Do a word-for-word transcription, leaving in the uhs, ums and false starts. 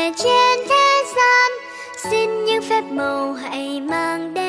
trên thế gian, xin những phép màu hãy mang đến